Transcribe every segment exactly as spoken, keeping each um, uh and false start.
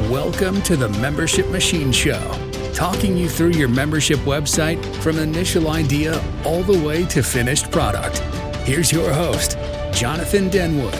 Welcome to the Membership Machine Show, talking you through your membership website from initial idea all the way to finished product. Here's your host, Jonathan Denwood.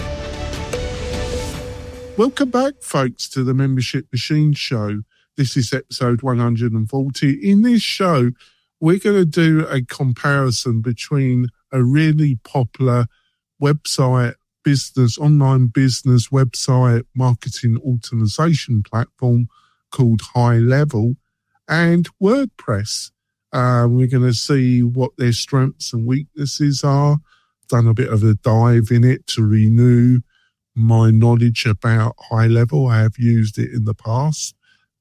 Welcome back, folks, to the Membership Machine Show. This is episode one hundred forty. In this show, we're going to do a comparison between a really popular website business, online business website marketing automation platform called High Level and WordPress. Uh, we're going to see what their strengths and weaknesses are. Done a bit of a dive in it to renew my knowledge about High Level. I have used it in the past,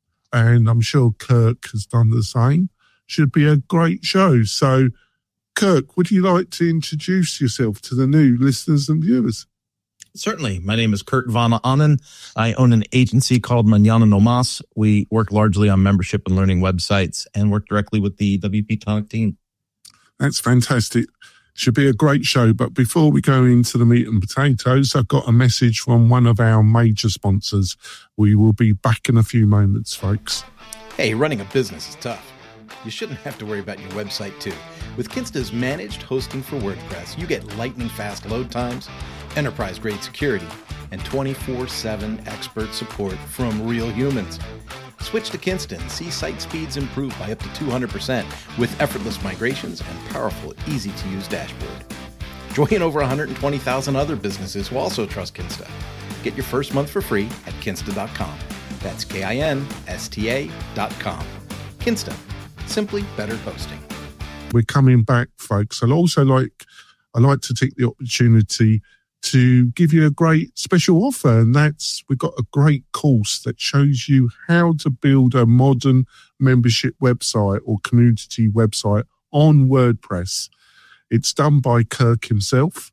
and I'm sure Kirk has done the same. Should be a great show. So, Kirk, would you like to introduce yourself to the new listeners and viewers? Certainly. My name is Kurt Van Annen. I own an agency called Mañana No Mas. We work largely on membership and learning websites and work directly with the W P Tonic team. That's fantastic. Should be a great show. But before we go into the meat and potatoes, I've got a message from one of our major sponsors. We will be back in a few moments, folks. Hey, running a business is tough. You shouldn't have to worry about your website, too. With Kinsta's managed hosting for WordPress, you get lightning-fast load times, enterprise-grade security, and twenty-four seven expert support from real humans. Switch to Kinsta and see site speeds improve by up to two hundred percent with effortless migrations and powerful, easy-to-use dashboard. Join over one hundred twenty thousand other businesses who also trust Kinsta. Get your first month for free at kinsta dot com. That's K I N S T A dot com. Kinsta. Simply better hosting. We're coming back, folks. I'd also like, I'd like to take the opportunity to give you a great special offer, and that's we've got a great course that shows you how to build a modern membership website or community website on WordPress. It's done by Kirk himself,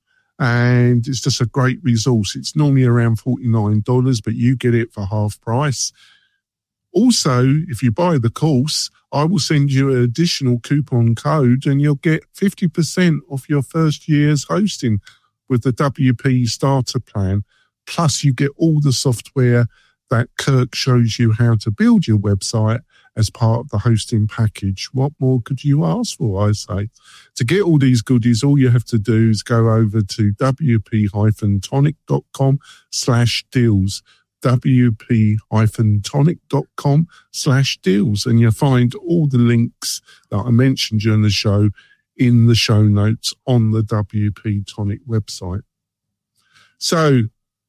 and it's just a great resource. It's normally around forty-nine dollars, but you get it for half price. Also, if you buy the course, I will send you an additional coupon code and you'll get fifty percent off your first year's hosting with the W P Starter Plan. Plus, you get all the software that Kirk shows you how to build your website as part of the hosting package. What more could you ask for, I say? To get all these goodies, all you have to do is go over to W P tonic dot com slash deals. W P tonic dot com slash deals, and you'll find all the links that I mentioned during the show in the show notes on the W P Tonic website. So,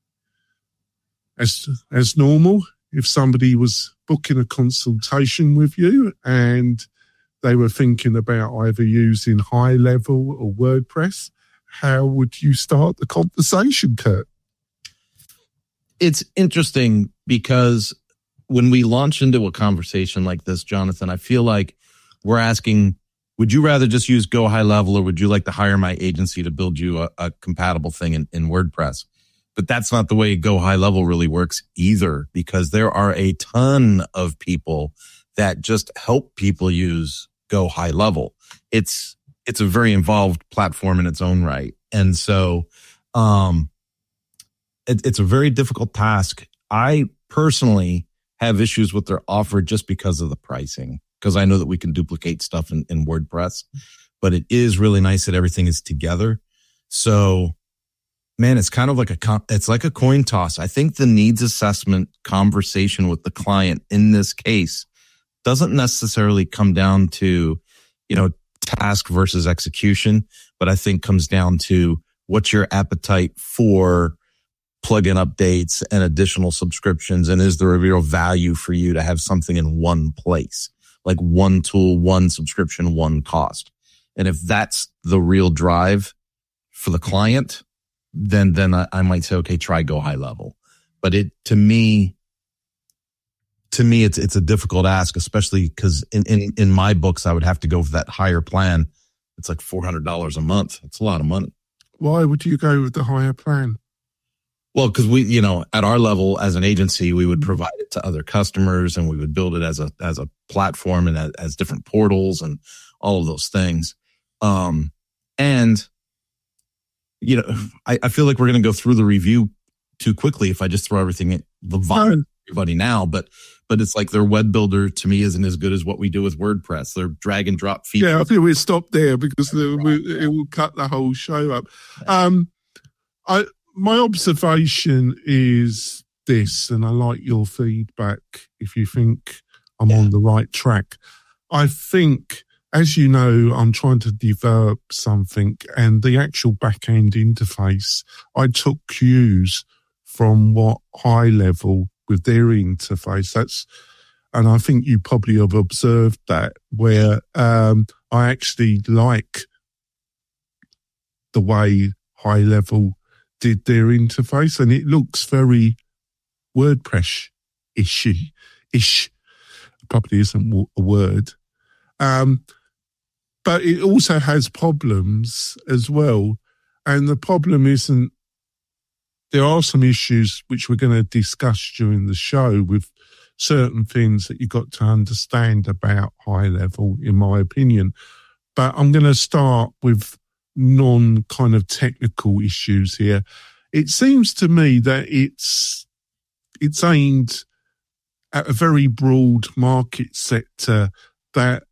as as normal, if somebody was booking a consultation with you and they were thinking about either using High Level or WordPress, how would you start the conversation, Kurt? It's interesting because when we launch into a conversation like this, Jonathan, I feel like we're asking, would you rather just use Go High Level or would you like to hire my agency to build you a, a compatible thing in, in WordPress? But that's not the way Go High Level really works either, because there are a ton of people that just help people use Go High Level. It's, it's a very involved platform in its own right. And so, um, It, it's a very difficult task. I personally have issues with their offer just because of the pricing, because I know that we can duplicate stuff in, in WordPress, but it is really nice that everything is together. So, man, it's kind of like a, it's like a coin toss. I think the needs assessment conversation with the client in this case doesn't necessarily come down to, you know, task versus execution, but I think comes down to what's your appetite for plugin updates and additional subscriptions, and is there a real value for you to have something in one place, like one tool, one subscription, one cost? And if that's the real drive for the client, then then I, I might say, okay, try Go High Level. But it to me, to me, it's it's a difficult ask, especially because in, in in my books, I would have to go for that higher plan. It's like four hundred dollars a month. It's a lot of money. Why would you go with the higher plan? Well, because we, you know, at our level as an agency, we would provide it to other customers and we would build it as a, as a platform and as, as different portals and all of those things. Um, and, you know, I, I feel like we're going to go through the review too quickly if I just throw everything in the volume. everybody now, but but it's like their web builder to me isn't as good as what we do with WordPress. Their drag and drop features. Yeah, I think we'll stop there because the, we, it will cut the whole show up. Um, I my observation is this, and I like your feedback if you think I'm yeah. on the right track. I think, as you know, I'm trying to develop something, and the actual back-end interface, I took cues from what High Level with their interface. That's, and I think you probably have observed that, where um, I actually like the way High Level did their interface, and it looks very WordPress-ish. Ish. Probably isn't a word. Um, but it also has problems as well. And the problem isn't, there are some issues which we're going to discuss during the show with certain things that you've got to understand about High Level, in my opinion. But I'm going to start with non kind of technical issues here. It seems to me that it's, it's aimed at a very broad market sector that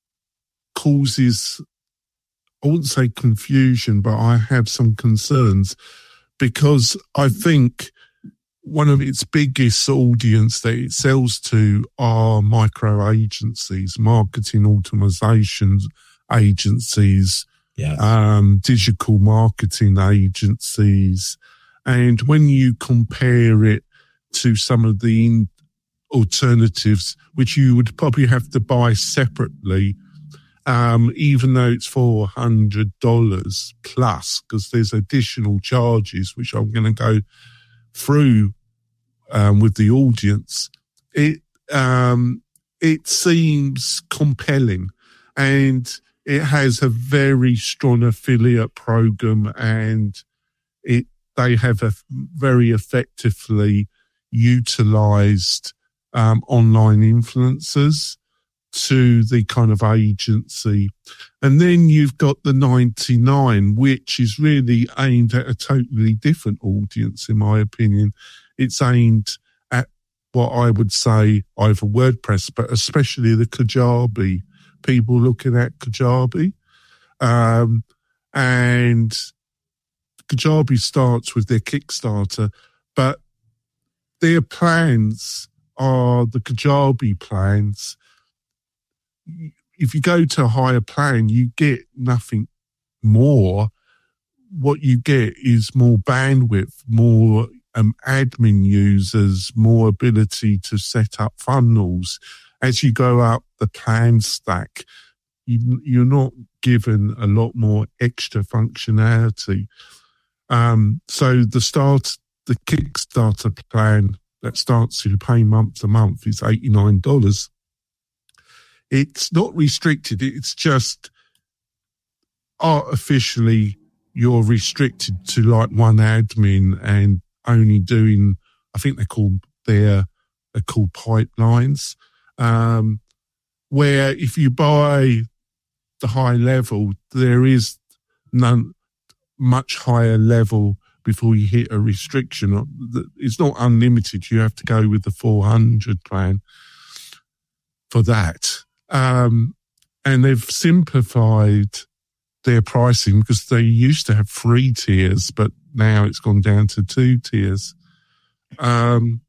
causes, I wouldn't say confusion, but I have some concerns, because I think one of its biggest audience that it sells to are micro agencies, marketing automation agencies, yeah. um, digital marketing agencies. And when you compare it to some of the alternatives, which you would probably have to buy separately, Um, even though it's four hundred dollars plus, because there's additional charges, which I'm going to go through um, with the audience. It um, it seems compelling, and it has a very strong affiliate program, and it they have a very effectively utilized um, online influencers to the kind of agency. And then you've got the ninety-nine, which is really aimed at a totally different audience, in my opinion. It's aimed at what I would say either WordPress, but especially the Kajabi, people looking at Kajabi. Um, and Kajabi starts with their Kickstarter, but their plans are the Kajabi plans. If you go to a higher plan, you get nothing more. What you get is more bandwidth, more um, admin users, more ability to set up funnels. As you go up the plan stack, you, you're not given a lot more extra functionality. Um, so the start, the Kickstarter plan that starts you pay month to month is eighty-nine dollars. It's not restricted. It's just artificially you're restricted to like one admin and only doing, I think they're called, they're, they're called pipelines. Um, where if you buy the High Level, there is none much higher level before you hit a restriction. It's not unlimited. You have to go with the four hundred plan for that. Um, and they've simplified their pricing because they used to have three tiers, but now it's gone down to two tiers. Um,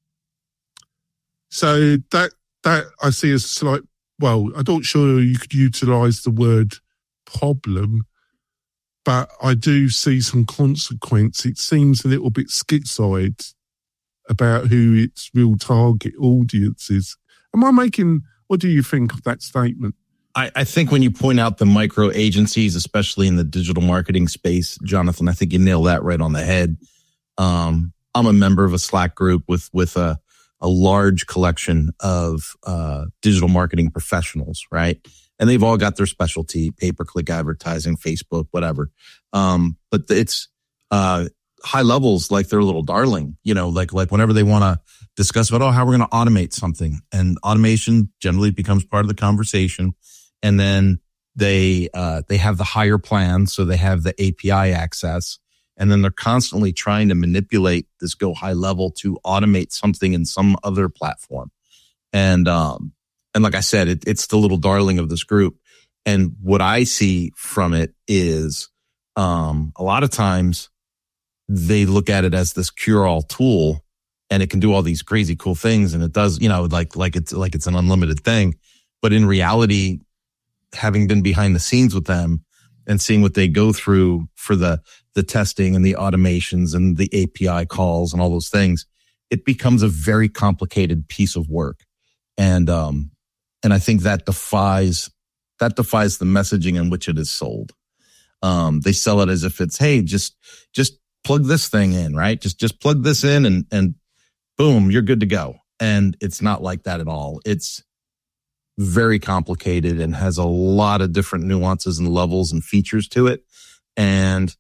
so that, that I see as slight, well, I'm not sure you could utilize the word problem, but I do see some consequence. It seems a little bit schizoid about who its real target audience is. Am I making... What do you think of that statement? I, I think when you point out the micro agencies, especially in the digital marketing space, Jonathan, I think you nail that right on the head. Um, I'm a member of a Slack group with with a, a large collection of uh, digital marketing professionals, right? And they've all got their specialty, pay-per-click advertising, Facebook, whatever. Um, but it's uh, High Level's like their little darling, you know, like like whenever they want to discuss about, oh, how we're going to automate something. And automation generally becomes part of the conversation. And then they, uh, they have the higher plan. So they have the A P I access. And then they're constantly trying to manipulate this Go High Level to automate something in some other platform. And, um, and like I said, it, it's the little darling of this group. And what I see from it is, um, a lot of times they look at it as this cure-all tool, and it can do all these crazy cool things. And it does, you know, like, like it's, like it's an unlimited thing. But in reality, having been behind the scenes with them and seeing what they go through for the, the testing and the automations and the A P I calls and all those things, it becomes a very complicated piece of work. And, um, and I think that defies, that defies the messaging in which it is sold. Um, they sell it as if it's, hey, just, just plug this thing in, right? Just, just plug this in and, and boom, you're good to go. And it's not like that at all. It's very complicated and has a lot of different nuances and levels and features to it. And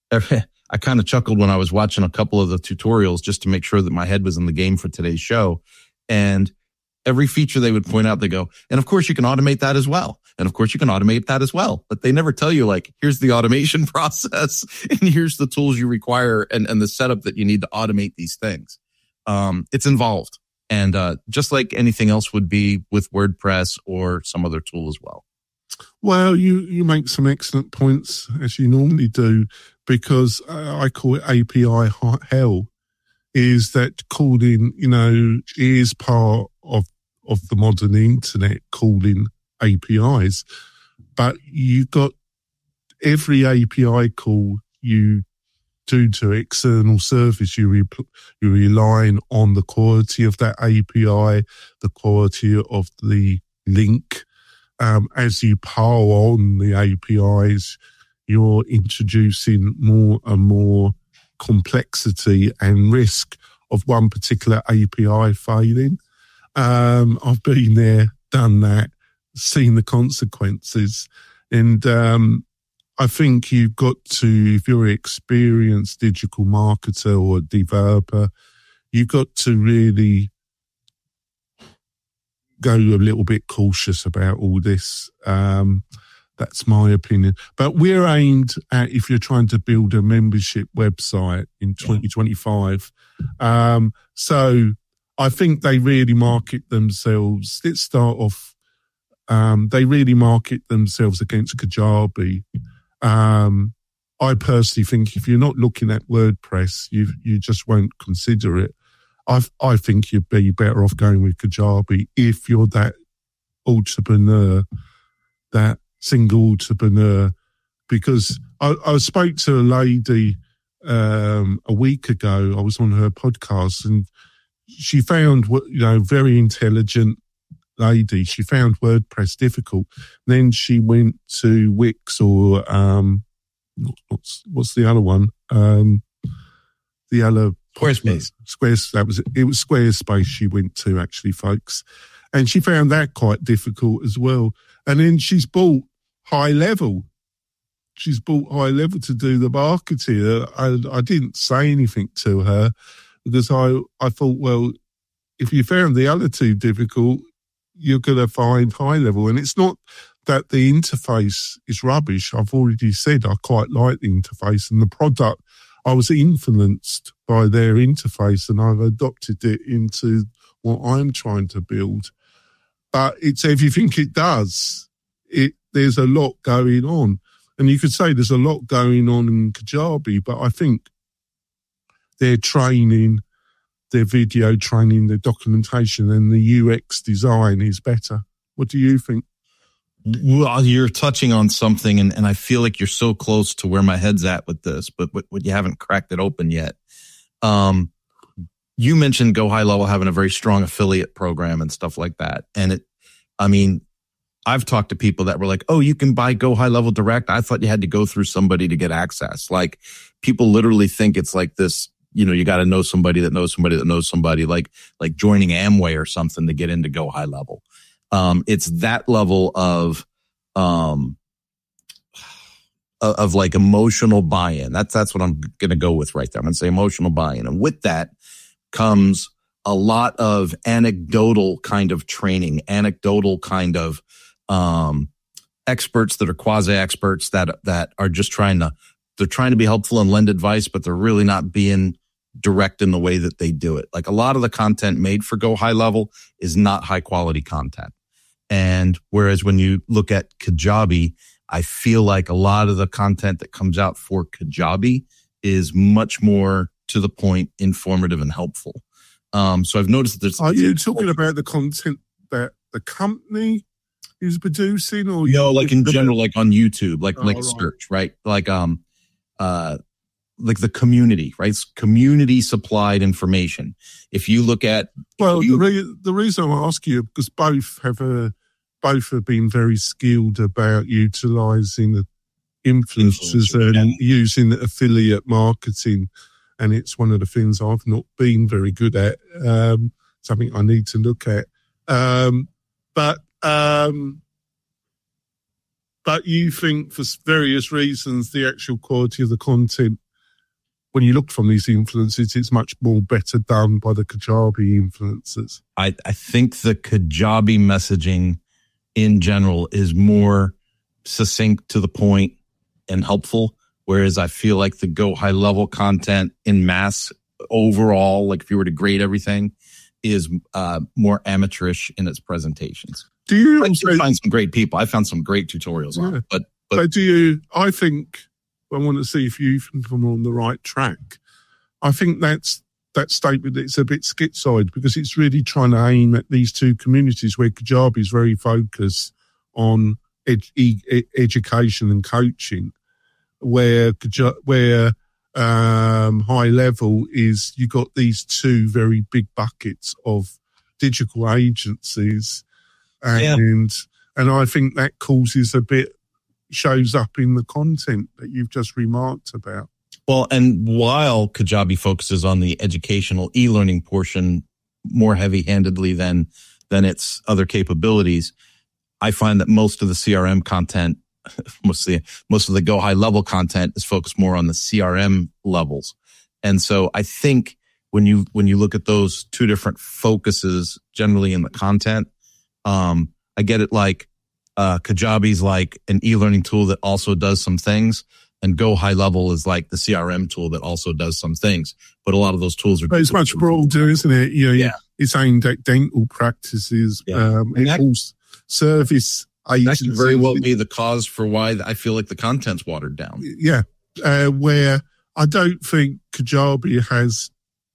I kind of chuckled when I was watching a couple of the tutorials just to make sure that my head was in the game for today's show. And every feature they would point out, they go, and of course you can automate that as well. And of course you can automate that as well. But they never tell you, like, here's the automation process and here's the tools you require and, and the setup that you need to automate these things. Um, it's involved. And uh, just like anything else would be with WordPress or some other tool as well. Well, you, you make some excellent points, as you normally do, because uh, I call it A P I hell, is that calling, you know, is part of, of the modern internet, calling A P Is. But you got every A P I call you do to external service, you re- you're relying on the quality of that A P I, the quality of the link. Um, as you power on the A P Is, you're introducing more and more complexity and risk of one particular A P I failing. Um, I've been there, done that, seen the consequences. And, um, I think you've got to, if you're an experienced digital marketer or developer, you've got to really go a little bit cautious about all this. Um, that's my opinion. But we're aimed at, if you're trying to build a membership website in twenty twenty-five. Um, so I think they really market themselves. Let's start off. Um, they really market themselves against Kajabi. Um, I personally think if you're not looking at WordPress, you you just won't consider it. I I think you'd be better off going with Kajabi if you're that entrepreneur, that single entrepreneur. Because I, I spoke to a lady um, a week ago. I was on her podcast, and she found, you know, very intelligent lady. She found WordPress difficult. Then she went to Wix or um, what's what's the other one? Um, the other Squarespace. Squares. That was it. It was Squarespace she went to, actually, folks, and she found that quite difficult as well. And then she's bought High Level. She's bought High Level to do the marketing. I, I didn't say anything to her because I I thought, well, if you found the other two difficult, you're going to find High Level. And it's not that the interface is rubbish. I've already said I quite like the interface, and the product, I was influenced by their interface and I've adopted it into what I'm trying to build. But it's everything it does. It There's a lot going on. And you could say there's a lot going on in Kajabi, but I think their training, their video training, their documentation, and the U X design is better. What do you think? Well, you're touching on something, and, and I feel like you're so close to where my head's at with this, but, but, but you haven't cracked it open yet. Um, you mentioned Go High Level having a very strong affiliate program and stuff like that. And it, I mean, I've talked to people that were like, oh, you can buy Go High Level direct. I thought you had to go through somebody to get access. Like, people literally think it's like this, you know, you got to know somebody that knows somebody that knows somebody, like, like joining Amway or something to get into Go High Level. Um, it's that level of, um, of like emotional buy-in. That's, that's what I'm going to go with right there. I'm going to say emotional buy-in. And with that comes a lot of anecdotal kind of training, anecdotal kind of, um, experts that are quasi experts that, that are just trying to they're trying to be helpful and lend advice, but they're really not being direct in the way that they do it. Like a lot of the content made for Go High Level is not high quality content. And whereas when you look at Kajabi, I feel like a lot of the content that comes out for Kajabi is much more to the point, informative and helpful. Um, so I've noticed that there's. Are you talking about the content that the company is producing, or no, like in general, like on YouTube, like oh, like right. search, right? Like um, uh, like the community, right? It's community supplied information. If you look at well, you, the, re- the reason I ask you because both have a both have been very skilled about utilizing the influencers and yeah. using affiliate marketing. And it's one of the things I've not been very good at, um, something I need to look at. Um, but, um, but you think for various reasons, the actual quality of the content, when you look from these influencers, it's much more better done by the Kajabi influencers. I, I think the Kajabi messaging in general is more succinct, to the point, and helpful. Whereas I feel like the Go High Level content in mass overall, like if you were to grade everything, is uh, more amateurish in its presentations. Do you I also find some great people? I found some great tutorials on yeah. it, but but so do you? I think I want to see if you think I'm on the right track. I think that's that statement. It's a bit schizoid because it's really trying to aim at these two communities where Kajabi is very focused on ed, e, education and coaching. Where where um, High Level is, you got these two very big buckets of digital agencies, and yeah. and I think that causes a bit shows up in the content that you've just remarked about. Well, and while Kajabi focuses on the educational e-learning portion more heavy-handedly than than its other capabilities, I find that most of the C R M content. Most of the, most of the Go High Level content is focused more on the C R M levels. And so I think when you, when you look at those two different focuses generally in the content, um, I get it like, uh, Kajabi's like an e-learning tool that also does some things, and Go High Level is like the C R M tool that also does some things. But a lot of those tools are. But it's much broader, isn't it? You know, yeah. It's aimed at dental practices, yeah. um, it also service. That could very well be the cause for why I feel like the content's watered down. Yeah, uh, where I don't think Kajabi has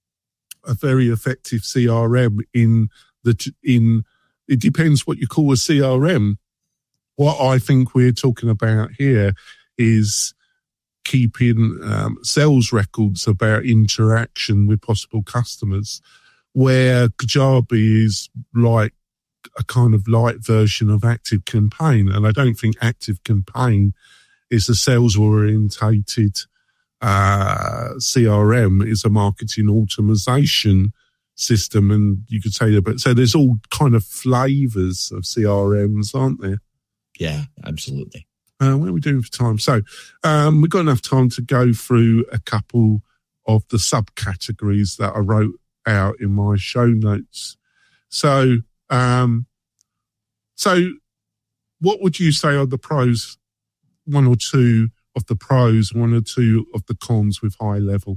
a very effective C R M in the in. It depends what you call a C R M. What I think we're talking about here is keeping um, sales records about interaction with possible customers, where Kajabi is like a kind of light version of Active Campaign. And I don't think Active Campaign is a sales orientated uh, C R M. It's a marketing automation system. And you could say that, but so there's all kind of flavors of C R Ms, aren't there? Yeah, absolutely. Uh, what are we doing for time? So um, we've got enough time to go through a couple of the subcategories that I wrote out in my show notes. So, Um, so what would you say are the pros, one or two of the pros, one or two of the cons with High Level?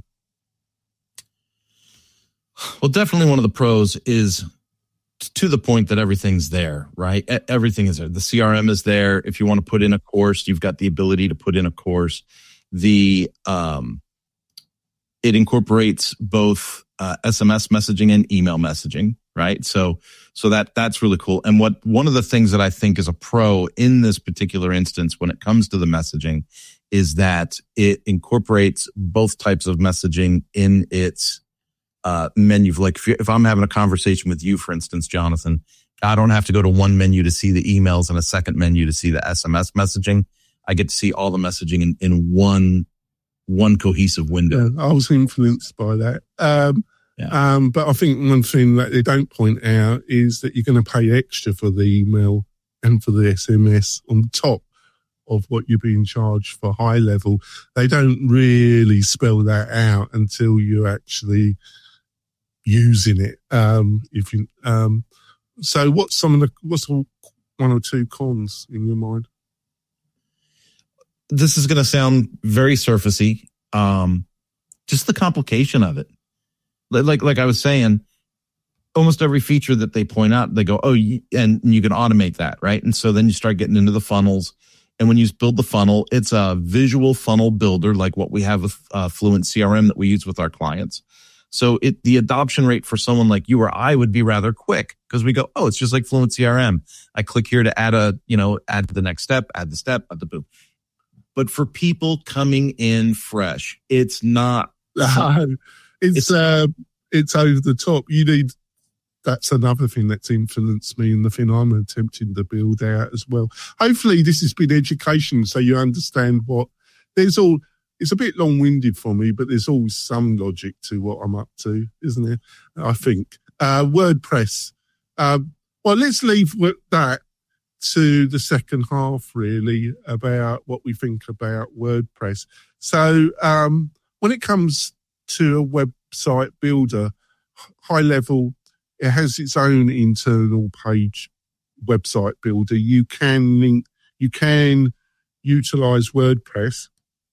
Well, definitely one of the pros is to the point that everything's there, right? Everything is there. The C R M is there. If you want to put in a course, you've got the ability to put in a course. The, um, it incorporates both uh, S M S messaging and email messaging, right? So, so that, that's really cool. And what, one of the things that I think is a pro in this particular instance when it comes to the messaging is that it incorporates both types of messaging in its, uh, menu. Like if, you, if I'm having a conversation with you, for instance, Jonathan, I don't have to go to one menu to see the emails and a second menu to see the S M S messaging. I get to see all the messaging in, in one, one cohesive window. Yeah, I was influenced by that. Um, Yeah. Um, but I think one thing that they don't point out is that you're going to pay extra for the email and for the S M S on top of what you're being charged for High Level. They don't really spell that out until you're actually using it. Um, if you, um, so what's some of the, what's the one or two cons in your mind? this is going to sound very surfacey. Um, just the complication of it. Like, like I was saying, almost every feature that they point out, they go, oh, and you can automate that, right? And so then you start getting into the funnels. And when you build the funnel, it's a visual funnel builder, like what we have with uh, Fluent C R M that we use with our clients. So it the adoption rate for someone like you or I would be rather quick because we go, oh, it's just like Fluent C R M. I click here to add a, you know, add the next step, add the step, add the boom. But for people coming in fresh, it's not. Uh, it's it's, uh, it's over the top. You need. That's another thing that's influenced me and the thing I'm attempting to build out as well. Hopefully this has been education so you understand what there's all, it's a bit long-winded for me, but there's always some logic to what I'm up to, isn't there? I think. Uh, WordPress. Um, well, let's leave that to the second half, really, about what we think about WordPress. So um, when it comes to a website builder, high level, it has its own internal page website builder. You can link, you can utilize WordPress.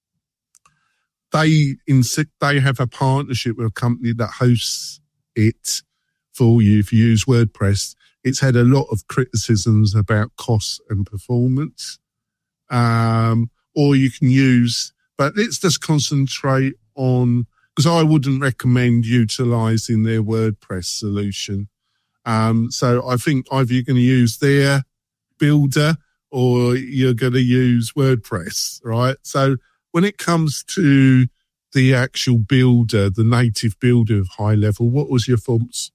They insist, they have a partnership with a company that hosts it for you. If you use WordPress, it's had a lot of criticisms about costs and performance. Um, or you can use, but let's just concentrate on, because I wouldn't recommend utilizing their WordPress solution. Um, so I think either you're going to use their builder or you're going to use WordPress, right? So when it comes to the actual builder, the native builder of high level, what was your thoughts?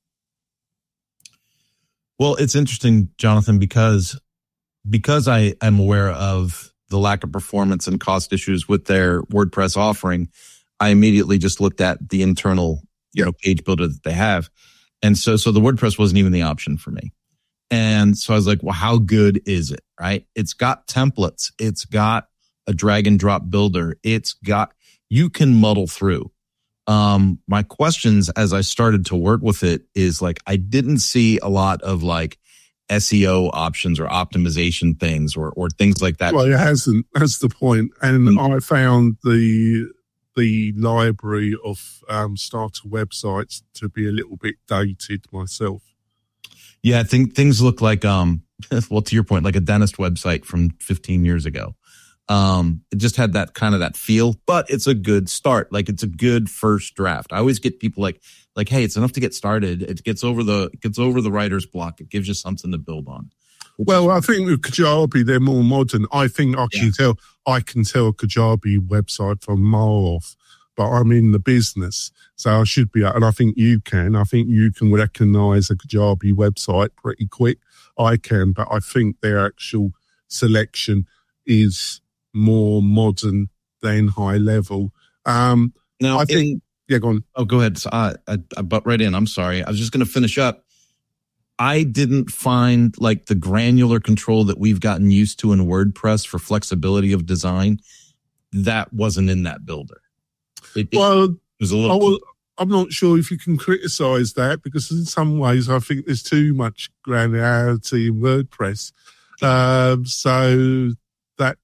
Well, it's interesting, Jonathan, because because I am aware of the lack of performance and cost issues with their WordPress offering, I immediately just looked at the internal, you know, page builder that they have. And so, so the WordPress wasn't even the option for me. And so I was like, well, how good is it? Right? It's got templates. It's got a drag and drop builder. It's got, you can muddle through. Um, my questions as I started to work with it is like, I didn't see a lot of like S E O options or optimization things or, or things like that. Well, it hasn't. That's the point. And mm-hmm. I found the, the library of um, starter websites to be a little bit dated myself. Yeah, I think things look like, um, well, to your point, like a dentist website from fifteen years ago. Um, it just had that kind of that feel, but it's a good start. Like it's a good first draft. I always get people like, like, hey, it's enough to get started. It gets over the, it gets over the writer's block. It gives you something to build on. Well, I think with Kajabi, they're more modern. I think I can yeah. tell, I can tell a Kajabi website from a mile off, but I'm in the business. So I should be, and I think you can. I think you can recognize a Kajabi website pretty quick. I can, but I think their actual selection is more modern than high level. Um, now, I think, in, yeah, go on. Oh, go ahead. So I, I, I butt right in. I'm sorry. I was just going to finish up. I didn't find like the granular control that we've gotten used to in WordPress for flexibility of design. That wasn't in that builder. It, well, it was a little. Will, I'm not sure if you can criticize that because in some ways I think there's too much granularity in WordPress. Um, so that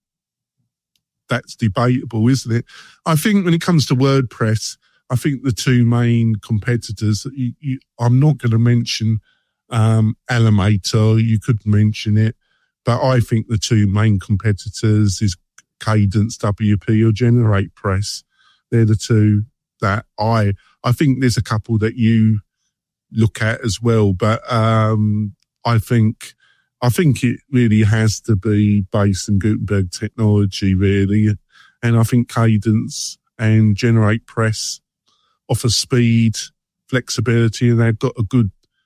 that's debatable, isn't it? I think when it comes to WordPress, I think the two main competitors. You, you, I'm not going to mention. Um, Elementor, you could mention it, but I think the two main competitors is Cadence W P or GeneratePress. They're the two that I, I think there's a couple that you look at as well, but, um, I think, I think it really has to be based in Gutenberg technology, really. And I think Cadence and GeneratePress offer speed, flexibility, and they've got a good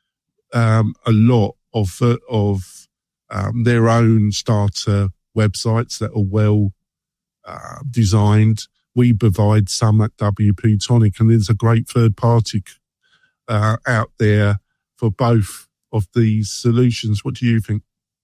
Um, a lot of uh, of um, their own starter websites that are well uh, designed. We provide some at W P Tonic, and there's a great third party uh, out there for both of these solutions. What do you think?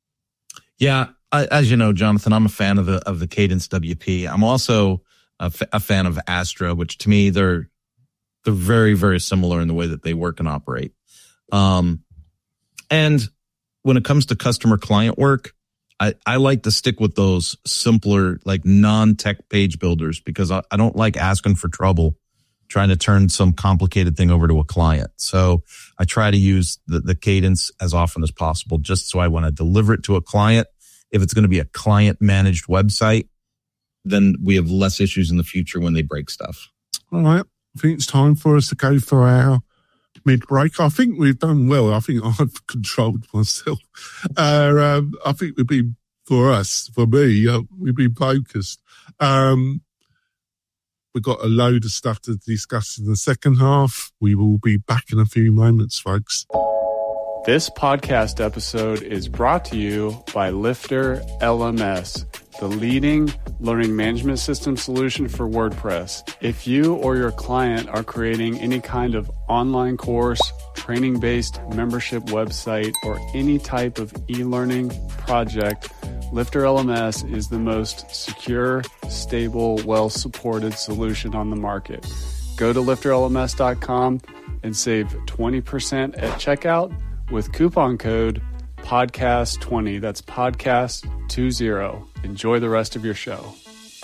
Yeah, I, as you know, Jonathan, I'm a fan of the of the Cadence W P. I'm also a, f- a fan of Astra, which to me they're they're very very similar in the way that they work and operate. Um, And when it comes to customer client work, I, I like to stick with those simpler, like non-tech page builders because I, I don't like asking for trouble trying to turn some complicated thing over to a client. So I try to use the, the cadence as often as possible just so I want to deliver it to a client. If it's going to be a client managed website, then we have less issues in the future when they break stuff. All right. I think it's time for us to go for our mid-break. I think we've done well. I think I've controlled myself. Uh, um, I think we've been, for us, for me, uh, we've been focused. Um, we've got a load of stuff to discuss in the second half. We will be back in a few moments, folks. This podcast episode is brought to you by Lifter L M S, the leading learning management system solution for WordPress. If you or your client are creating any kind of online course, training-based membership website, or any type of e-learning project, Lifter L M S is the most secure, stable, well-supported solution on the market. Go to lifter L M S dot com and save twenty percent at checkout with coupon code podcast twenty. That's podcast twenty. Enjoy the rest of your show.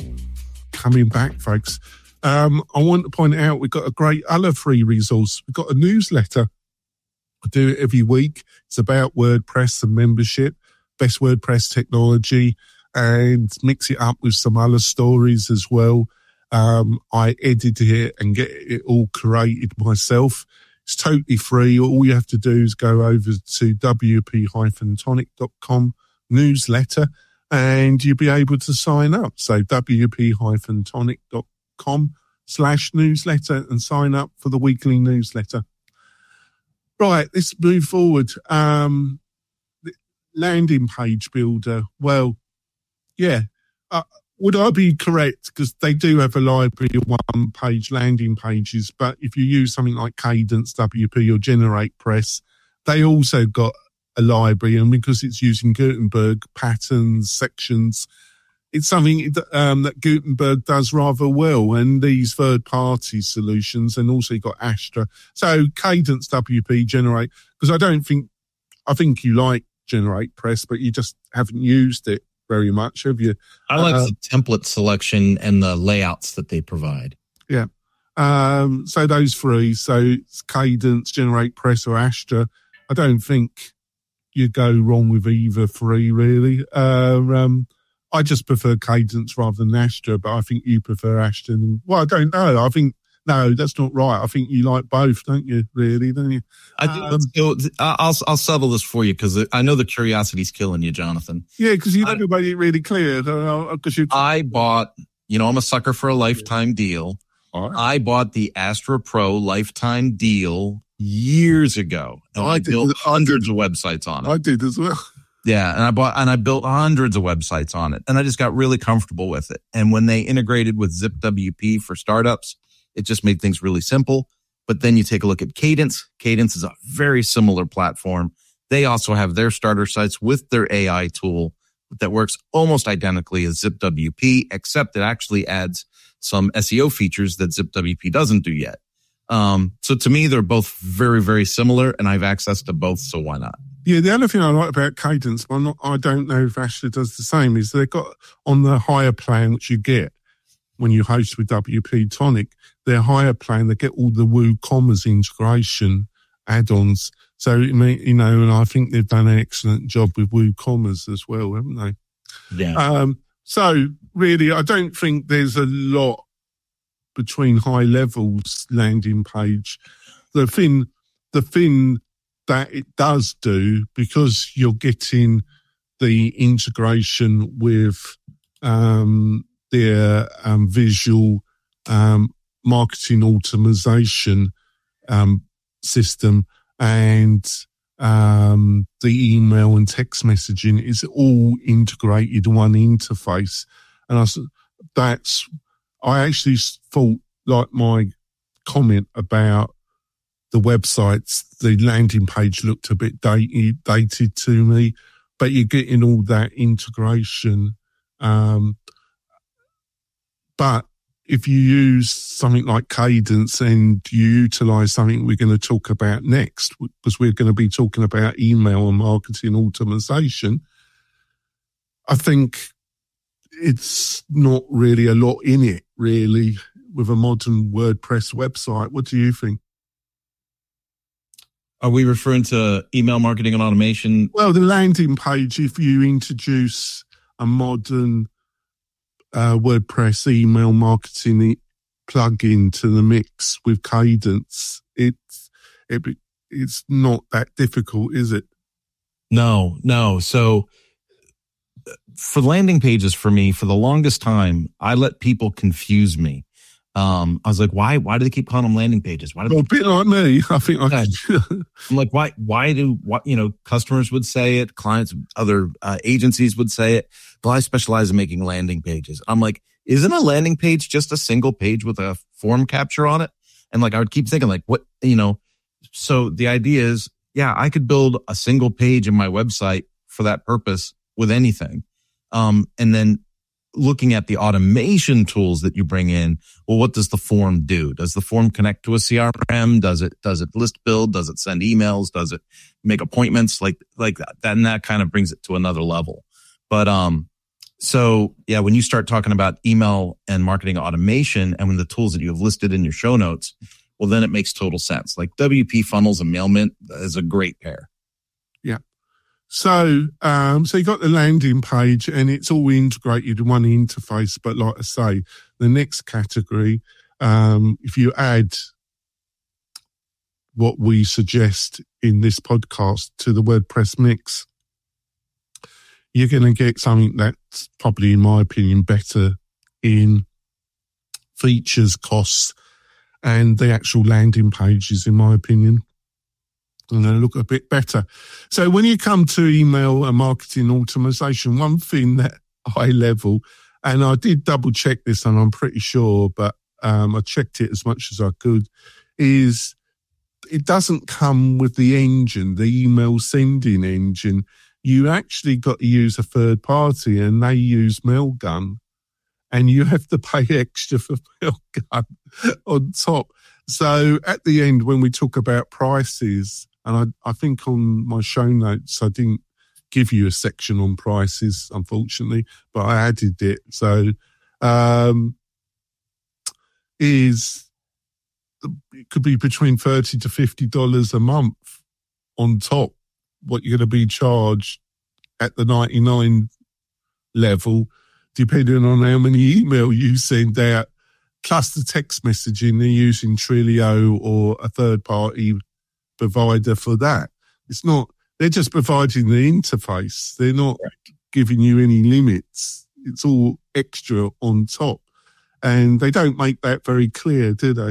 Coming back, folks. Um, I want to point out we've got a great other free resource. We've got a newsletter. I do it every week. It's about WordPress and membership, best WordPress technology, and mix it up with some other stories as well. Um, I edit it and get it all created myself. It's totally free. All you have to do is go over to w p dash tonic dot com newsletter and you'll be able to sign up. So w p dash tonic dot com slash newsletter and sign up for the weekly newsletter. Right, let's move forward. Um, landing page builder. Well, yeah. Uh, Would I be correct? Because they do have a library of one-page landing pages, but if you use something like Cadence, W P, or GeneratePress, they also got a library, and because it's using Gutenberg patterns, sections, it's something um, that Gutenberg does rather well, and these third-party solutions, and also you've got Astra. So Cadence, W P, Generate, because I don't think, I think you like GeneratePress, but you just haven't used it very much, have you? I like uh, the template selection and the layouts that they provide. Yeah. Um, so those three, so it's Cadence, GeneratePress, or Astra. I don't think you go wrong with either three, really. Uh, um, I just prefer Cadence rather than Astra, but I think you prefer Astra. Well, I don't know. I think, no, that's not right. I think you like both, don't you, really, don't you? I do. Um, so I'll, I'll settle this for you because I know the curiosity's killing you, Jonathan. Yeah, because you never made it really clear. Cause you... I bought, you know, I'm a sucker for a lifetime deal. Right. I bought the Astra Pro lifetime deal years ago. And I, I built hundreds of websites on it. I did as well. Yeah, and I bought and I built hundreds of websites on it, and I just got really comfortable with it. And when they integrated with ZipWP for startups, it just made things really simple. But then you take a look at Cadence. Cadence is a very similar platform. They also have their starter sites with their A I tool that works almost identically as ZipWP, except it actually adds some S E O features that ZipWP doesn't do yet. Um, so to me, they're both very, very similar, and I have access to both, so why not? Yeah, the other thing I like about Cadence, but I'm not, I don't know if Astra does the same, is they've got on the higher plan, which you get when you host with W P Tonic, their higher plan, they get all the WooCommerce integration add-ons. So, you know, and I think they've done an excellent job with WooCommerce as well, haven't they? Yeah. Um, so really, I don't think there's a lot between high levels landing page. The thing, the thing that it does do, because you're getting the integration with, um, their um, visual um, marketing automation um, system and um, the email and text messaging is all integrated in one interface. And I, that's, I actually thought, like my comment about the websites, the landing page looked a bit dated, dated to me, but you're getting all that integration. Um, But if you use something like Cadence and you utilize something we're going to talk about next, because we're going to be talking about email and marketing automation, I think it's not really a lot in it, really, with a modern WordPress website. What do you think? Are we referring to email marketing and automation? Well, the landing page, if you introduce a modern uh, WordPress email marketing plug-in to the mix with Kadence, it's it, it's not that difficult, is it? No, no. So for landing pages, for me, for the longest time, I let people confuse me. Um, I was like, why, why do they keep calling them landing pages? Why do Well, they- a bit like me. I think I I'm like, why, why do, what, you know, customers would say it, clients, other uh, agencies would say it. But I specialize in making landing pages. I'm like, isn't a landing page just a single page with a form capture on it? And like, I would keep thinking like, what, you know, so the idea is, yeah, I could build a single page in my website for that purpose with anything. Um, and then looking at the automation tools that you bring in, well, what does the form do? Does the form connect to a C R M? Does it, does it list build? Does it send emails? Does it make appointments? Like, like that, then that kind of brings it to another level. But, um, so yeah, when you start talking about email and marketing automation and when the tools that you have listed in your show notes, well, then it makes total sense. Like W P Funnels and Mailmint is a great pair. Yeah. So, um, so you got the landing page and it's all integrated in one interface. But like I say, the next category, um, if you add what we suggest in this podcast to the WordPress mix, you're going to get something that's probably, in my opinion, better in features, costs, and the actual landing pages, in my opinion. And they look a bit better. So when you come to email and marketing automation, one thing that high level, and I did double check this and I'm pretty sure, but um, I checked it as much as I could, is it doesn't come with the engine, the email sending engine. You actually got to use a third party and they use Mailgun, and you have to pay extra for Mailgun on top. So at the end, when we talk about prices, and I, I think on my show notes, I didn't give you a section on prices, unfortunately, but I added it. So, um, is it could be between thirty to fifty dollars a month on top what you're going to be charged at the ninety-nine level, depending on how many email you send out, plus the text messaging. They're using Twilio or a third party provider for that. It's not, they're just providing the interface. They're not right. giving you any limits. It's all extra on top. And they don't make that very clear, do they?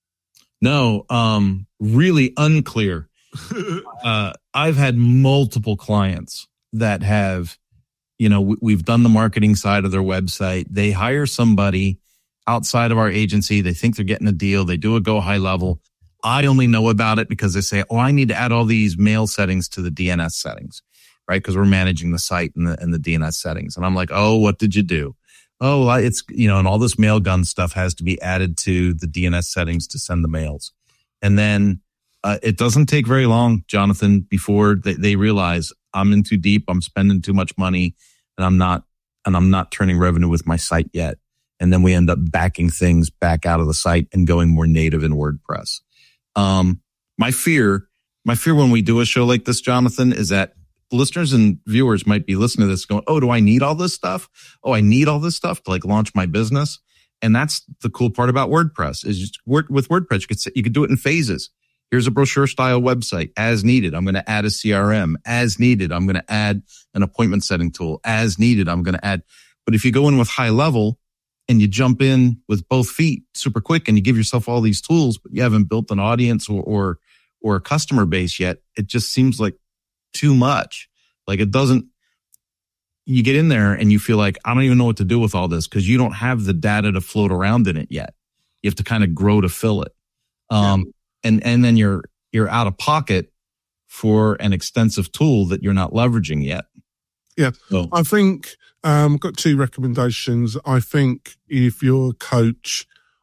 No, um, really unclear. uh, I've had multiple clients that have, you know, w- we've done the marketing side of their website. They hire somebody outside of our agency. They think they're getting a deal. They do a go high level. I only know about it because they say, oh, I need to add all these mail settings to the D N S settings, right? Because we're managing the site and the, and the D N S settings. And I'm like, oh, what did you do? Oh, well, it's, you know, and all this Mailgun stuff has to be added to the D N S settings to send the mails. And then uh, it doesn't take very long, Jonathan, before they, they realize I'm in too deep. I'm spending too much money and I'm not, and I'm not turning revenue with my site yet. And then we end up backing things back out of the site and going more native in WordPress. Um, my fear, my fear when we do a show like this, Jonathan, is that listeners and viewers might be listening to this going, oh, do I need all this stuff? Oh, I need all this stuff to like launch my business. And that's the cool part about WordPress is just work with WordPress. You could say, you could do it in phases. Here's a brochure style website as needed. I'm going to add a C R M as needed. I'm going to add an appointment setting tool as needed. I'm going to add, but if you go in with high level and you jump in with both feet super quick and you give yourself all these tools, but you haven't built an audience or, or, or a customer base yet, it just seems like too much. Like it doesn't, you get in there and you feel like, I don't even know what to do with all this because you don't have the data to float around in it yet. You have to kind of grow to fill it. Um, yeah. and, and then you're, you're out of pocket for an extensive tool that you're not leveraging yet. Yeah. So. I think, um, got two recommendations. I think if you're a coach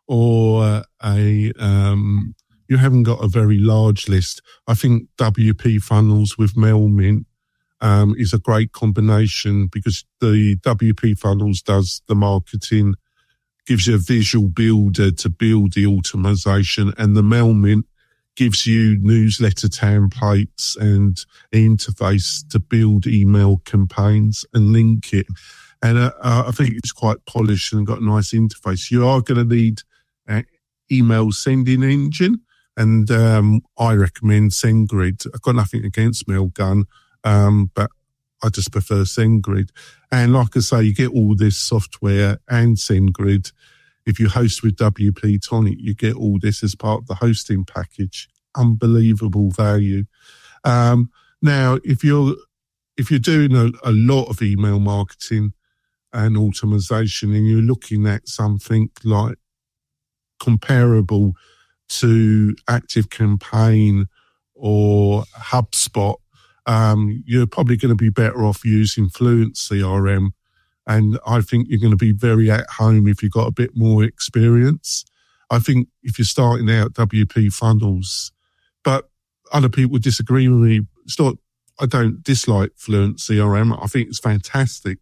or a, um, you haven't got a very large list, I think W P Funnels with Mailmint um, is a great combination because the W P Funnels does the marketing, gives you a visual builder to build the automation, and the Mailmint gives you newsletter templates and interface to build email campaigns and link it. And uh, I think it's quite polished and got a nice interface. You are going to need an email sending engine, and um, I recommend SendGrid. I've got nothing against Mailgun, um, but I just prefer SendGrid. And like I say, you get all this software and SendGrid. If you host with W P Tonic, you get all this as part of the hosting package. Unbelievable value. Um, now, if you're if you're doing a, a lot of email marketing and automation, and you're looking at something like comparable to ActiveCampaign or HubSpot, um, you're probably going to be better off using Fluent C R M. And I think you're going to be very at home if you've got a bit more experience. I think if you're starting out, W P Funnels, but other people disagree with me. It's not, I don't dislike Fluent C R M. I think it's fantastic,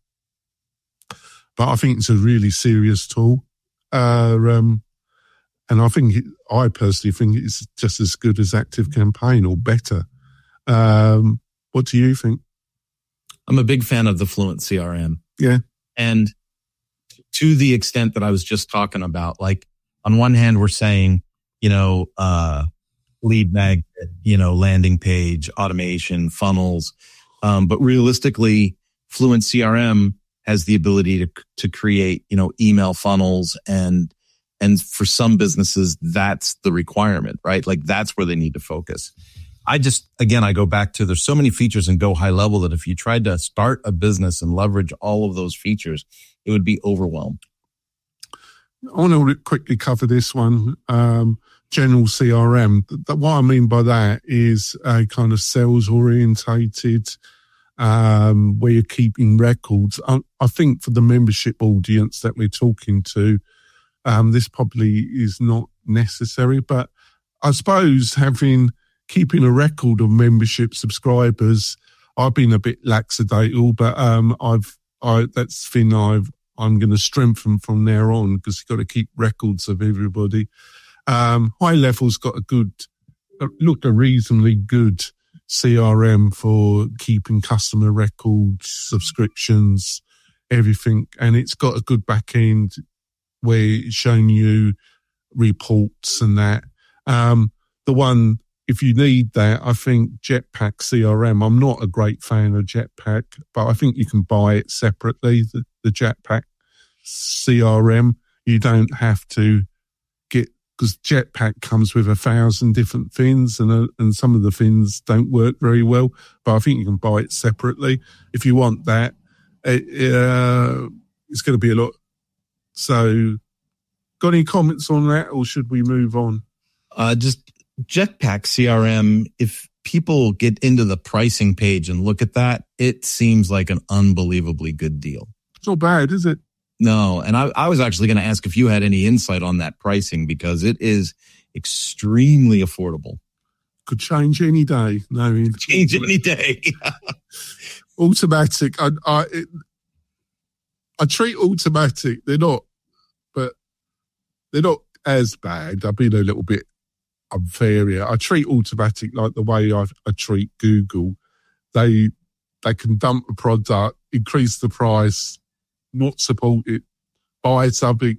but I think it's a really serious tool. Uh, um, and I think, it, I personally think it's just as good as ActiveCampaign or better. Um, what do you think? I'm a big fan of the Fluent C R M. Yeah. And to the extent that I was just talking about, like on one hand, we're saying, you know, uh, lead magnet, you know, landing page, automation, funnels. Um, but realistically, Fluent C R M has the ability to, to create, you know, email funnels. And, and for some businesses, that's the requirement, right? Like that's where they need to focus. I just, again, I go back to there's so many features in Go High Level that if you tried to start a business and leverage all of those features, it would be overwhelmed. I want to quickly cover this one. Um, general C R M. What I mean by that is a kind of sales orientated, um, where you're keeping records. I, I think for the membership audience that we're talking to, um, this probably is not necessary, but I suppose having keeping a record of membership subscribers, I've been a bit lackadaisical, but um, I've I that's the thing I've I'm going to strengthen from there on because you've got to keep records of everybody. Um, High Level's got a good, looked a reasonably good C R M for keeping customer records, subscriptions, everything, and it's got a good back end where it's showing you reports and that. Um, the one. If you need that, I think Jetpack C R M, I'm not a great fan of Jetpack, but I think you can buy it separately, the, the Jetpack C R M. You don't have to get, because Jetpack comes with a thousand different things and uh, and some of the things don't work very well, but I think you can buy it separately. If you want that, it, uh, it's going to be a lot. So, got any comments on that or should we move on? Uh, just, Jetpack C R M, if people get into the pricing page and look at that, it seems like an unbelievably good deal. It's not bad, is it? No. And I, I was actually going to ask if you had any insight on that pricing because it is extremely affordable. Could change any day. No, change any day. Automatic. I, I, it, I treat Automatic, they're not, but they're not as bad. I've been a little bit unfair here. I treat Automatic like the way I, I treat Google. They they can dump a product, increase the price, not support it, buy something.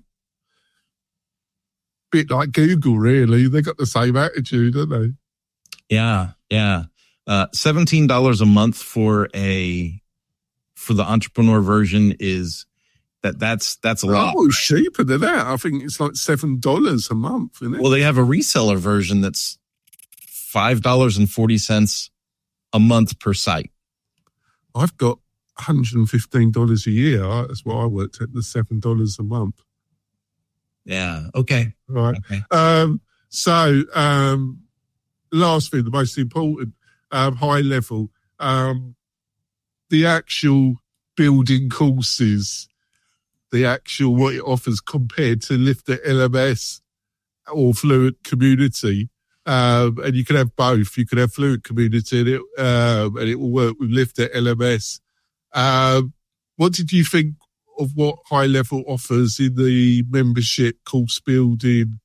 Bit like Google, really. They got the same attitude, don't they? Yeah, yeah. Uh, seventeen dollars a month for a for the entrepreneur version is that that's that's a lot. Oh, cheaper than that. I think it's like seven dollars a month, isn't it? Well, they have a reseller version that's five dollars and forty cents a month per site. I've got one hundred and fifteen dollars a year. That's what I worked at. The seven dollars a month. Yeah. Okay. Right. Okay. Um. So, um, last thing, the most important, um, High Level, um, the actual building courses. The actual what it offers compared to Lifter L M S or Fluent Community. Um, and you can have both. You can have Fluent Community and it, um, and it will work with Lifter L M S. Um, what did you think of what High Level offers in the membership course building,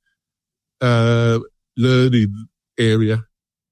uh, learning area?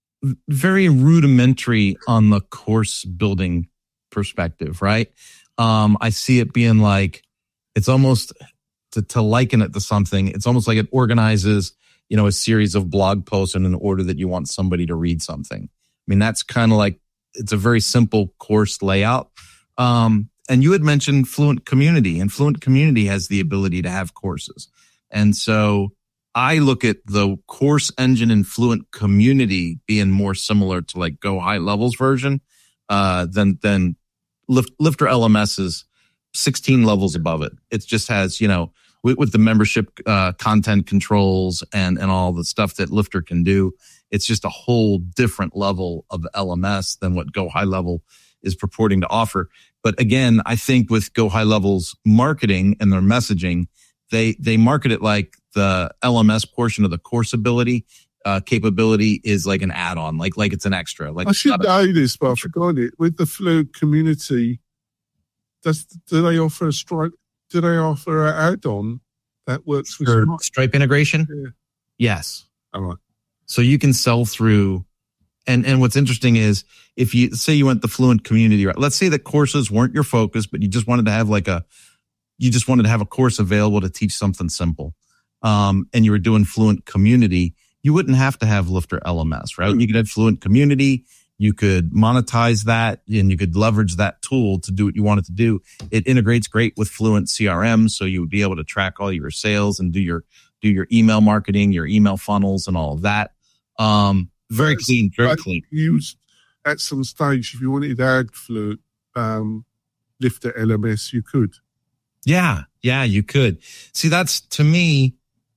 Very rudimentary on the course building perspective, right? Um, I see it being like, it's almost to, to liken it to something. It's almost like it organizes, you know, a series of blog posts in an order that you want somebody to read something. I mean, that's kind of like, it's a very simple course layout. Um, and you had mentioned Fluent Community, and Fluent Community has the ability to have courses. And so I look at the course engine in Fluent Community being more similar to like Go High Level's version, uh, than, than Lift, Lifter L M S is sixteen levels above it. It just has, you know, with, with the membership, uh, content controls and, and all the stuff that Lifter can do. It's just a whole different level of L M S than what Go High Level is purporting to offer. But again, I think with Go High Level's marketing and their messaging, they, they market it like the L M S portion of the course ability, uh, capability is like an add-on, like, like it's an extra. Like I should know this, but I forgot it. With the Fluent Community, does, do they offer a Stripe? Do they offer an add-on that works with Stripe? Stripe integration? Yeah. Yes. All right. So you can sell through. And, and what's interesting is if you say you went the Fluent Community, right? Let's say that courses weren't your focus, but you just wanted to have like a, you just wanted to have a course available to teach something simple. Um, and you were doing Fluent Community, you wouldn't have to have Lifter L M S, right? You could have Fluent Community. You could monetize that and you could leverage that tool to do what you wanted to do. It integrates great with Fluent C R M. So you would be able to track all your sales and do your, do your email marketing, your email funnels and all of that. Um, very That's, clean, very clean. Use at some stage, if you wanted to add Fluent, um, Lifter L M S, you could. Yeah. Yeah, you could. See, that's to me,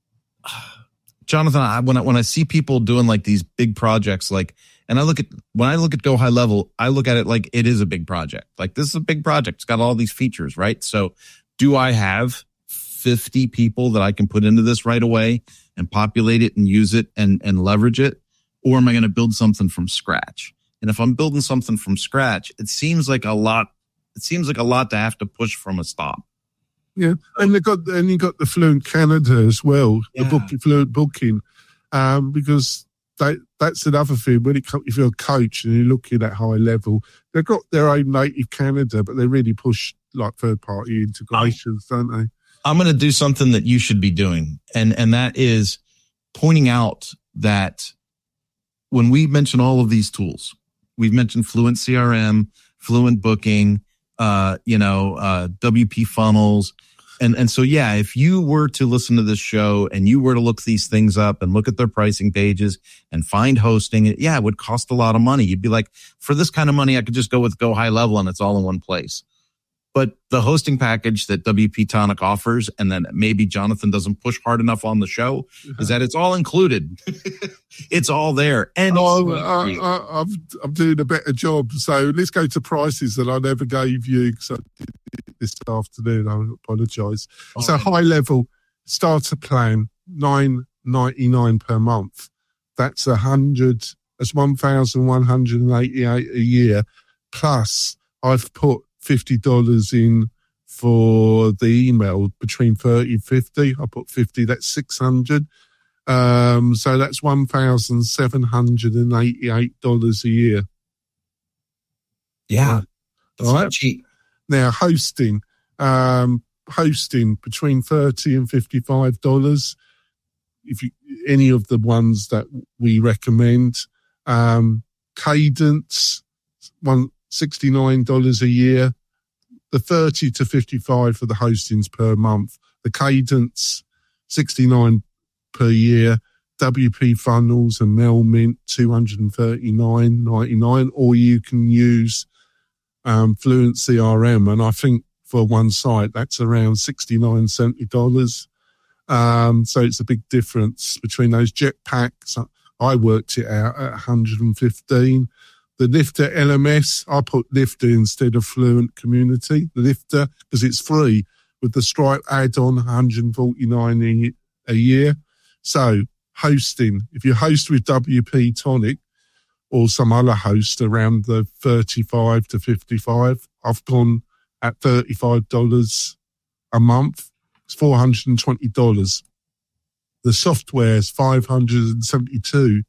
Jonathan, I, when I, when I see people doing like these big projects, like, and I look at, when I look at Go High Level, I look at it like it is a big project. Like this is a big project. It's got all these features, right? So do I have fifty people that I can put into this right away and populate it and use it and, and leverage it? Or am I going to build something from scratch? And if I'm building something from scratch, it seems like a lot, it seems like a lot to have to push from a stop. Yeah, and they got and you got the Fluent Canada as well, yeah. the book, Fluent Booking, um, because they, that's another thing. When it comes, if you're a coach and you're looking at high level, they've got their own native Canada, but they really push like third party integrations, oh. don't they? I'm going to do something that you should be doing, and and that is pointing out that when we mention all of these tools, we've mentioned Fluent C R M, Fluent Booking. Uh, you know, uh, W P funnels. And, and so, yeah, if you were to listen to this show and you were to look these things up and look at their pricing pages and find hosting, it, yeah, it would cost a lot of money. You'd be like, for this kind of money, I could just go with Go High Level and it's all in one place. But the hosting package that W P Tonic offers, and then maybe Jonathan doesn't push hard enough on the show, is that it's all included. It's all there. And oh, I, I, I'm, I'm doing a better job. So let's go to prices that I never gave you because I did it this afternoon. I apologise. Oh, so high level starter plan, nine ninety-nine per month. That's a hundred. That's one thousand one hundred and eighty-eight a year. Plus, I've put fifty dollars in for the email between thirty and fifty. I put fifty, that's six hundred. Um, so that's one thousand seven hundred eighty-eight dollars a year. Yeah. Right. All right. Cheap. Now, hosting, um, hosting between thirty and fifty-five dollars. If you, any of the ones that we recommend, um, Cadence, one, sixty-nine dollars a year. The thirty to fifty-five for the hostings per month. The Cadence, sixty-nine per year. W P Funnels and Mailmint, two hundred thirty-nine ninety-nine. Or you can use um, Fluent C R M. And I think for one site, that's around sixty-nine, seventy dollars. Um, so it's a big difference between those Jetpacks. I worked it out at one hundred fifteen. The Lifter L M S, I put Lifter instead of Fluent Community. The Lifter, because it's free, with the Stripe add-on, one hundred forty-nine a year. So hosting. If you host with W P Tonic or some other host around the thirty-five to fifty-five, I've gone at thirty-five dollars a month. It's four hundred twenty dollars. The software is five hundred seventy-two dollars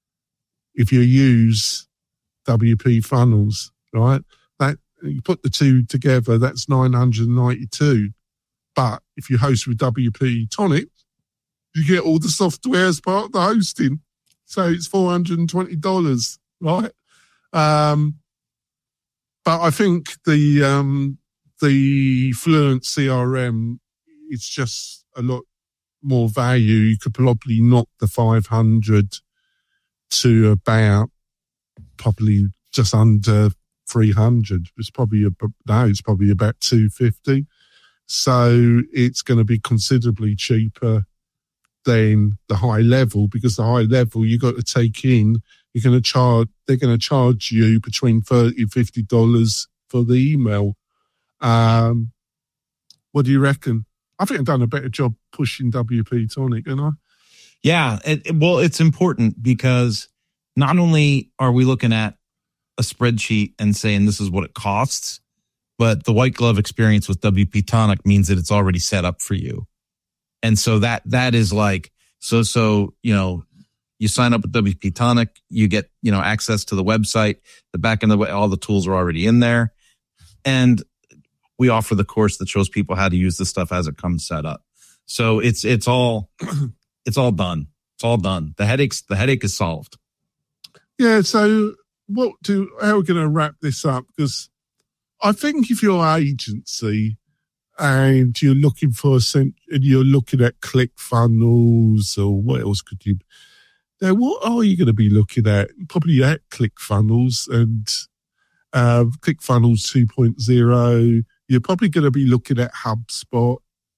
if you use W P Funnels, right? That you put the two together, that's nine hundred ninety-two dollars. But if you host with W P Tonic, you get all the software as part of the hosting. So it's four hundred twenty dollars, right? Um, but I think the um, the Fluent C R M, it's just a lot more value. You could probably knock the five hundred to about probably just under three hundred. It's probably a, no, it's probably about two fifty. So it's going to be considerably cheaper than the high level, because the high level you got to take in. You're going to charge. They're going to charge you between thirty and fifty dollars for the email. Um, what do you reckon? I think I've done a better job pushing W P Tonic, haven't I? Yeah. It, well, it's important because not only are we looking at a spreadsheet and saying this is what it costs, but the white glove experience with W P Tonic means that it's already set up for you. And so that, that is like, so, so, you know, you sign up with W P Tonic, you get, you know, access to the website, the back end of the way, all the tools are already in there. And we offer the course that shows people how to use this stuff as it comes set up. So it's, it's all, it's all done. It's all done. The headaches, the headache is solved. Yeah. So what do, how are we going to wrap this up? Because I think if you're an agency and you're looking for a cent, and you're looking at ClickFunnels or what else could you, now what are you going to be looking at? Probably at ClickFunnels and uh, ClickFunnels two point oh. You're probably going to be looking at HubSpot.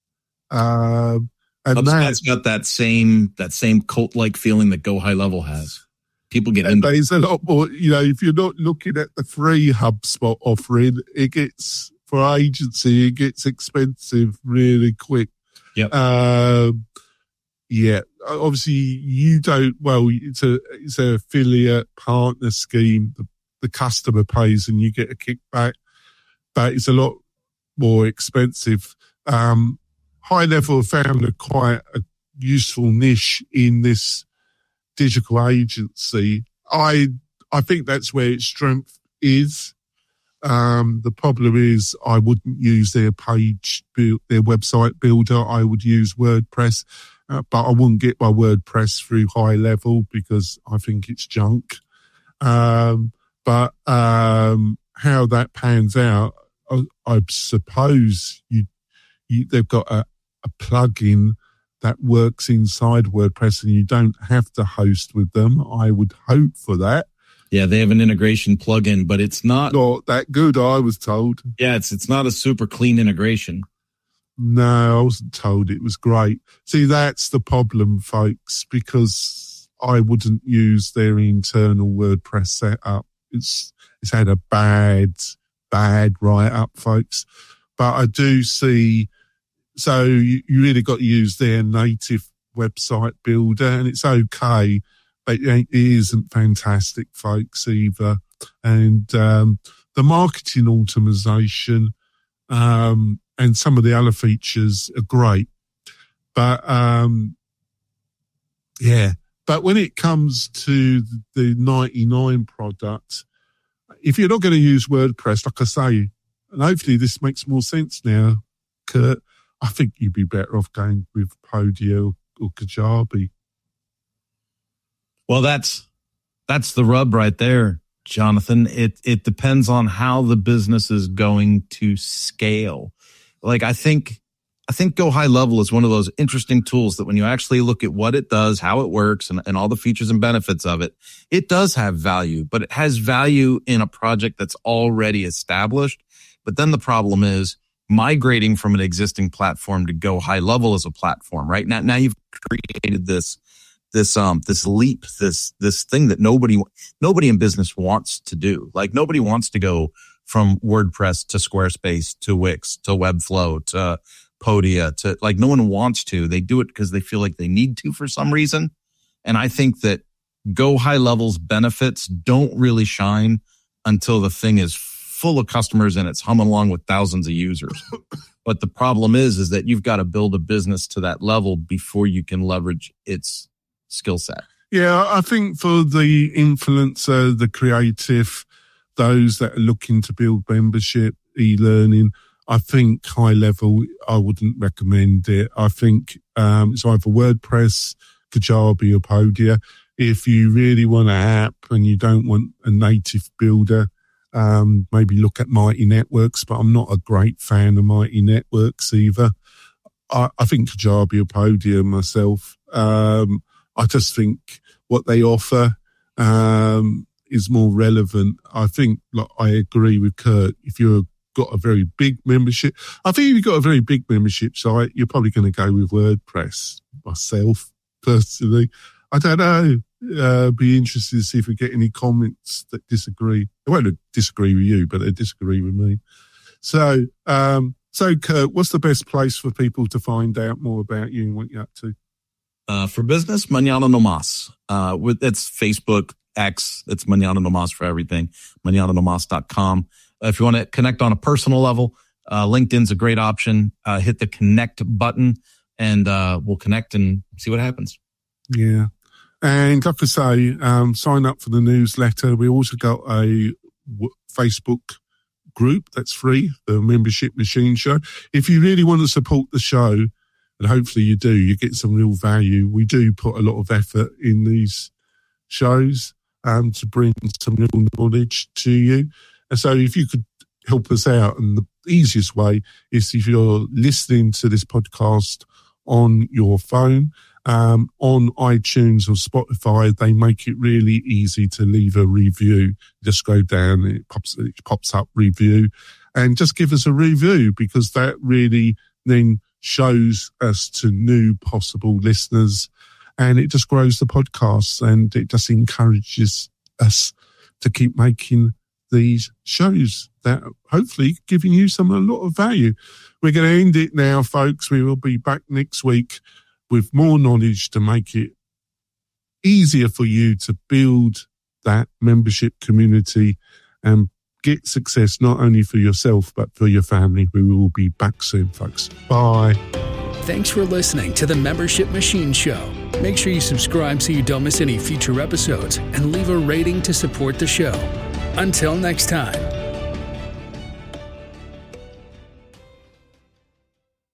Um, and HubSpot's got that same that same cult-like feeling that Go High Level has. People get into it. There's a lot more, you know, if you're not looking at the free HubSpot offering, it gets, for agency, it gets expensive really quick. Yep. Um, yeah. Obviously, you don't, well, it's a, it's an affiliate partner scheme. The, the customer pays and you get a kickback, but it's a lot more expensive. Um, High Level found a quite a useful niche in this digital agency. I I think that's where its strength is. Um, the problem is I wouldn't use their page, build, their website builder. I would use WordPress, uh, but I wouldn't get my WordPress through High Level because I think it's junk. Um, but um, how that pans out, I, I suppose you, you they've got a, a plugin that works inside WordPress and you don't have to host with them. I would hope for that. Yeah, they have an integration plugin, but it's not not that good, I was told. Yeah, it's it's not a super clean integration. No, I wasn't told it was great. See, that's the problem, folks, because I wouldn't use their internal WordPress setup. It's it's had a bad, bad write-up, folks. But I do see, so you, you really got to use their native website builder, and it's okay, but it isn't fantastic, folks, either. And um, the marketing automation um, and some of the other features are great. But, um, yeah, but when it comes to the ninety-nine product, if you're not going to use WordPress, like I say, and hopefully this makes more sense now, Kurt, I think you'd be better off going with Podia or Kajabi. Well, that's that's the rub right there, Jonathan. It it depends on how the business is going to scale. Like I think I think Go High Level is one of those interesting tools that when you actually look at what it does, how it works, and, and all the features and benefits of it, it does have value, but it has value in a project that's already established. But then the problem is migrating from an existing platform to Go High Level as a platform, right? Now, now you've created this, this, um, this leap, this, this thing that nobody, nobody in business wants to do. Like nobody wants to go from WordPress to Squarespace to Wix to Webflow to Podia to, like no one wants to. They do it because they feel like they need to for some reason. And I think that Go High Level's benefits don't really shine until the thing is full of customers and it's humming along with thousands of users. But the problem is, is that you've got to build a business to that level before you can leverage its skill set. Yeah, I think for the influencer, the creative, those that are looking to build membership, e-learning, I think High Level, I wouldn't recommend it. I think um, it's either WordPress, Kajabi, or Podia. If you really want an app and you don't want a native builder, um, maybe look at Mighty Networks, but I'm not a great fan of Mighty Networks either. I, I think Kajabi or Podia myself. Um, I just think what they offer um, is more relevant. I think, like, I agree with Kurt. If you've got a very big membership, I think if you've got a very big membership site, you're probably going to go with WordPress. Myself, personally, I don't know. Uh, be interested to see if we get any comments that disagree. They won't disagree with you, but they disagree with me. So, um, so Kurt, what's the best place for people to find out more about you and what you're up to? Uh, for business, Mañana No Más. Uh, with it's Facebook, X, it's Mañana No Más for everything. mañana no más dot com. Uh, if you want to connect on a personal level, uh, LinkedIn's a great option. Uh, hit the connect button and, uh, we'll connect and see what happens. Yeah. And like I say, um, sign up for the newsletter. We also got a w- Facebook group that's free, the Membership Machine Show. If you really want to support the show, and hopefully you do, you get some real value. We do put a lot of effort in these shows um, to bring some real knowledge to you. And so if you could help us out, and the easiest way is if you're listening to this podcast on your phone, um, on iTunes or Spotify, they make it really easy to leave a review. Just go down, it pops, it pops up review, and just give us a review, because that really then shows us to new possible listeners, and it just grows the podcast, and it just encourages us to keep making these shows that hopefully giving you some a lot of value. We're going to end it now, folks. We will be back next week with more knowledge to make it easier for you to build that membership community and get success not only for yourself but for your family. We will be back soon, folks. Bye. Thanks for listening to the Membership Machine Show. Make sure you subscribe so you don't miss any future episodes, and leave a rating to support the show. Until next time.